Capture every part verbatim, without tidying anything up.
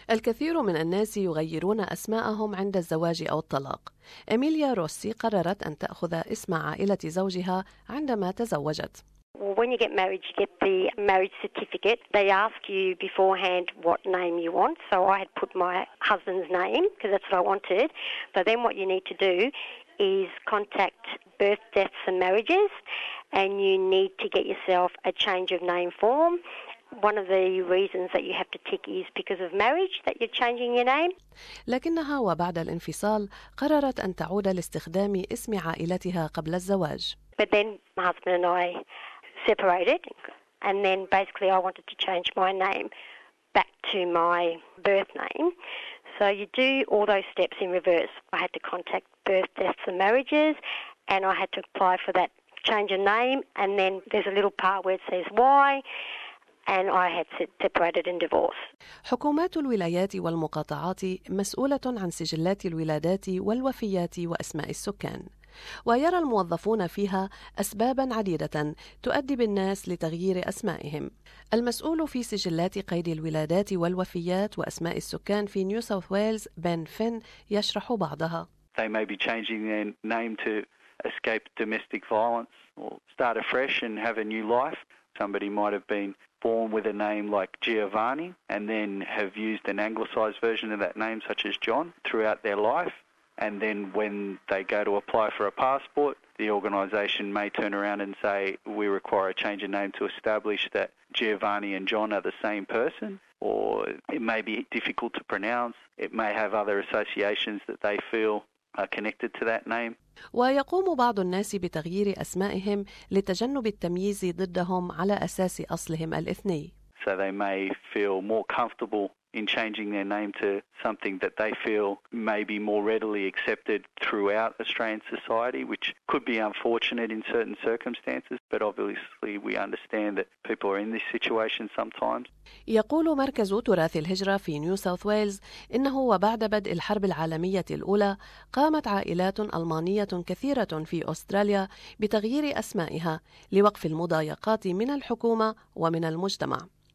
الكثير من الناس يغيرون أسماءهم عند الزواج أو الطلاق. إميليا روسي قررت أن تأخذ اسم عائلة زوجها عندما تزوجت. Well, when you get married, you get the marriage certificate. They ask you beforehand what name you want. So I had put my husband's name because that's what I wanted. But then what you need to do is contact birth, deaths and marriages, and you need to get yourself a change of name form. One of the reasons that you have to tick is because of marriage that you're changing your name. لكنها وبعد الانفصال قررت أن تعود لاستخدام اسم عائلتها قبل الزواج. But then my husband and I separated, and then basically I wanted to change my name back to my birth name. So you do all those steps in reverse. I had to contact birth, deaths and marriages, and I had to apply for that change of name, and then there's a little part where it says why, and I had separated and divorced. حكومات الولايات والمقاطعات مسؤولة عن سجلات الولادات والوفيات وأسماء السكان، ويرى الموظفون فيها أسباباً عديدة تؤدي بالناس لتغيير أسمائهم. المسؤول في سجلات قيد الولادات والوفيات وأسماء السكان في نيو ساوث ويلز بن فين يشرح بعضها. They may be changing their name to escape domestic violence or start afresh and have a new life. Somebody might have been born with a name like Giovanni and then have used an anglicised version of that name such as John throughout their life. And then when they go to apply for a passport, the organisation may turn around and say, we require a change of name to establish that Giovanni and John are the same person, or it may be difficult to pronounce. It may have other associations that they feel are connected to that name. ويقوم بعض الناس بتغيير أسمائهم لتجنب التمييز ضدهم على أساس أصلهم الإثني. So they may feel more comfortable in changing their name to something that they feel may be more readily accepted throughout Australian society, which could be unfortunate in certain circumstances, but obviously we understand that people are in this situation sometimes. يقول مركز تراث الهجرة في نيو ساوث ويلز إنه وبعد بدء الحرب العالمية الأولى قامت عائلات ألمانية كثيرة في أستراليا بتغيير أسمائها لوقف المضايقات من الحكومة ومن المجتمع.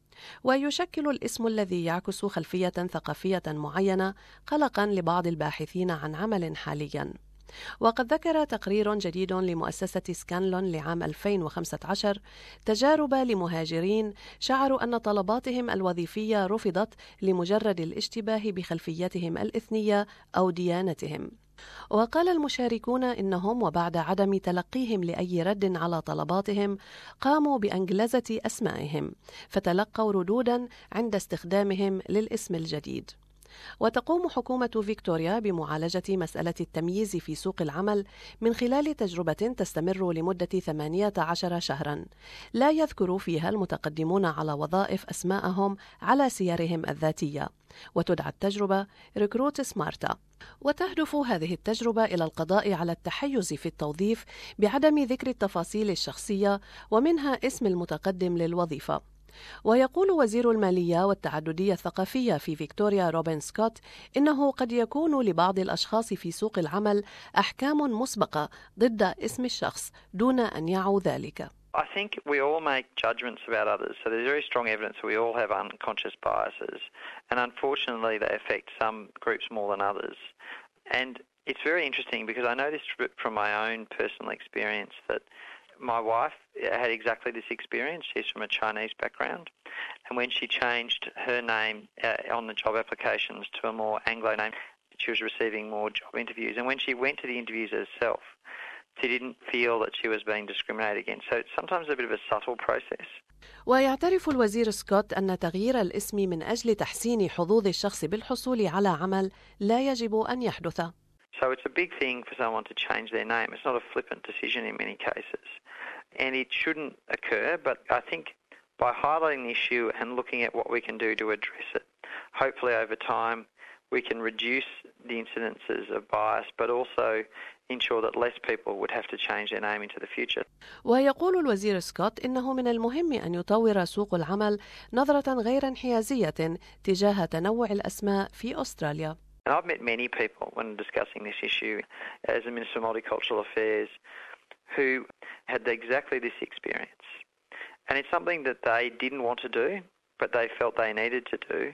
ويشكل الاسم الذي يعكس خلفية ثقافية معينة قلقاً لبعض الباحثين عن عمل حالياً. وقد ذكر تقرير جديد لمؤسسة سكانلون لعام ألفين وخمسة عشر تجارب لمهاجرين شعروا أن طلباتهم الوظيفية رفضت لمجرد الاشتباه بخلفيتهم الإثنية أو ديانتهم. وقال المشاركون إنهم وبعد عدم تلقيهم لأي رد على طلباتهم قاموا بأنجلزة أسمائهم، فتلقوا ردودا عند استخدامهم للاسم الجديد. وتقوم حكومة فيكتوريا بمعالجة مسألة التمييز في سوق العمل من خلال تجربة تستمر لمدة ثمانية عشر شهرا لا يذكر فيها المتقدمون على وظائف أسماءهم على سيرهم الذاتية، وتدعى التجربة ريكروت سمارتا. وتهدف هذه التجربة إلى القضاء على التحيز في التوظيف بعدم ذكر التفاصيل الشخصية ومنها اسم المتقدم للوظيفة. ويقول وزير المالية والتعددية الثقافية في فيكتوريا روبن سكوت إنه قد يكون لبعض الأشخاص في سوق العمل أحكام مسبقة ضد اسم الشخص دون أن يعوا ذلك. I think we all make judgments about others, so there's very strong evidence that we all have unconscious biases, and unfortunately they affect some groups more than others. And it's very interesting because I know this from my own personal experience that my wife had exactly this experience. She's from a Chinese background, and when she changed her name uh, on the job applications to a more Anglo name, she was receiving more job interviews. And when she went to the interviews herself, she didn't feel that she was being discriminated against. So it's sometimes a bit of a subtle process. ويعترف الوزير سكوت أن تغيير الاسم من أجل تحسين حظوظ الشخص بالحصول على عمل لا يجب أن يحدث. So it's a big thing for someone to change their name. It's not a flippant decision in many cases. And it shouldn't occur, but I think by highlighting the issue and looking at what we can do to address it, hopefully over time we can reduce the incidences of bias, but also ensure that less people would have to change their name into the future. ويقول الوزير سكوت إنه من المهم أن يطور سوق العمل نظرة غير انحيازية تجاه تنوع الأسماء في أستراليا. And I've met many people when discussing this issue as a Minister of Multicultural Affairs who had exactly this experience. And it's something that they didn't want to do, but they felt they needed to do.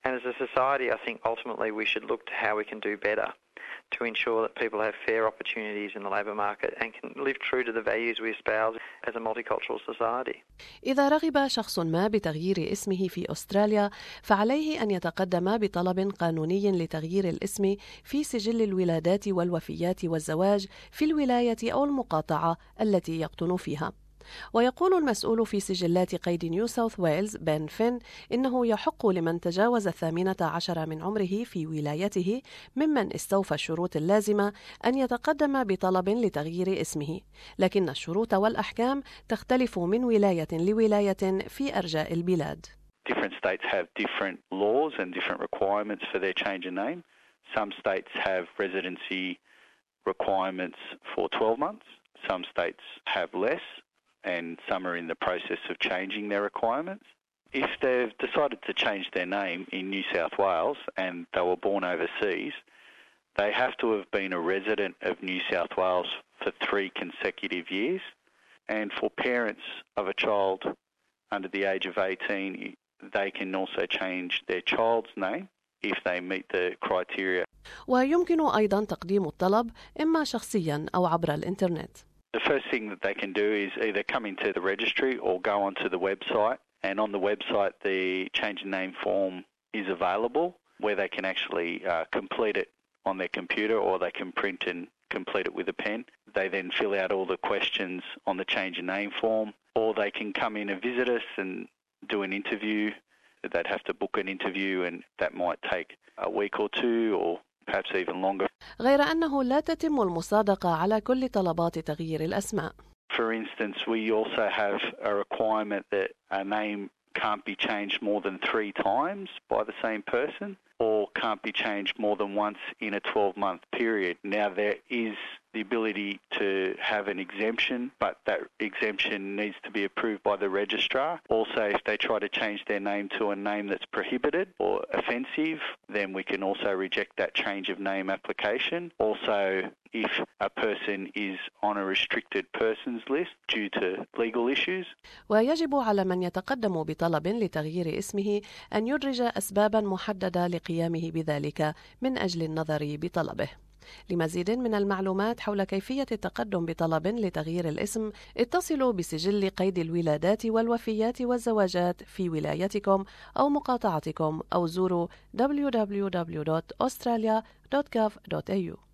And as a society, I think ultimately we should look to how we can do better to ensure that people have fair opportunities in the labour market and can live true to the values we espouse as a multicultural society. إذا رغب شخص ما بتغيير اسمه في أستراليا فعليه أن يتقدم بطلب قانوني لتغيير الاسم في سجل الولادات والوفيات والزواج في الولاية أو المقاطعة التي يقطن فيها. ويقول المسؤول في سجلات قيد نيو ساوث ويلز بن فين إنه يحق لمن تجاوز الثامنة عشر من عمره في ولايته ممن استوفى الشروط اللازمة أن يتقدم بطلب لتغيير اسمه، لكن الشروط والأحكام تختلف من ولاية لولاية في أرجاء البلاد. Different states have different laws and different requirements for their change of name. Some states have residency requirements for twelve months. Some states have less, and some are in the process of changing their requirements. If they've decided to change their name in New South Wales and they were born overseas, they have to have been a resident of New South Wales for three consecutive years. And for parents of a child under the age of eighteen, they can also change their child's name if they meet the criteria. ويمكن أيضا تقديم الطلب إما شخصيا أو عبر الإنترنت. The first thing that they can do is either come into the registry or go onto the website, and on the website the change of name form is available where they can actually uh, complete it on their computer, or they can print and complete it with a pen. They then fill out all the questions on the change of name form, or they can come in and visit us and do an interview. They'd have to book an interview, and that might take a week or two or perhaps even longer. غير أنه لا تتم المصادقة على كل طلبات تغيير الأسماء. For instance, we also have a requirement that a name can't be changed more than three times by the same person, or can't be changed more than once in a twelve-month period. Now, there is the ability to have an exemption, but that exemption needs to be approved by the registrar. Also, if they try to change their name to a name that's prohibited or offensive, then we can also reject that change of name application. Also, if a person is on a restricted persons list due to legal issues. ويجب على من يتقدم بطلب لتغيير اسمه أن يدرج أسبابا محددة لقيامه بذلك من أجل النظر بطلبه. لمزيد من المعلومات حول كيفية التقدم بطلب لتغيير الاسم اتصلوا بسجل قيد الولادات والوفيات والزواجات في ولايتكم أو مقاطعتكم أو زوروا دبليو دبليو دبليو دوت australia دوت gov دوت a u.